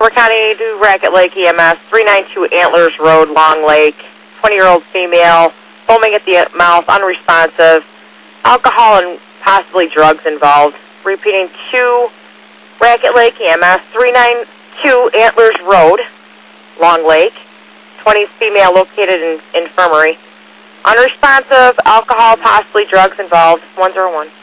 Work County to Racket Lake EMS, 392 Antlers Road, Long Lake, 20-year-old female, foaming at the mouth, unresponsive, alcohol and possibly drugs involved. Repeating, 2 Racket Lake EMS, 392 Antlers Road, Long Lake, 20 female located in infirmary. Unresponsive, alcohol, possibly drugs involved, 101.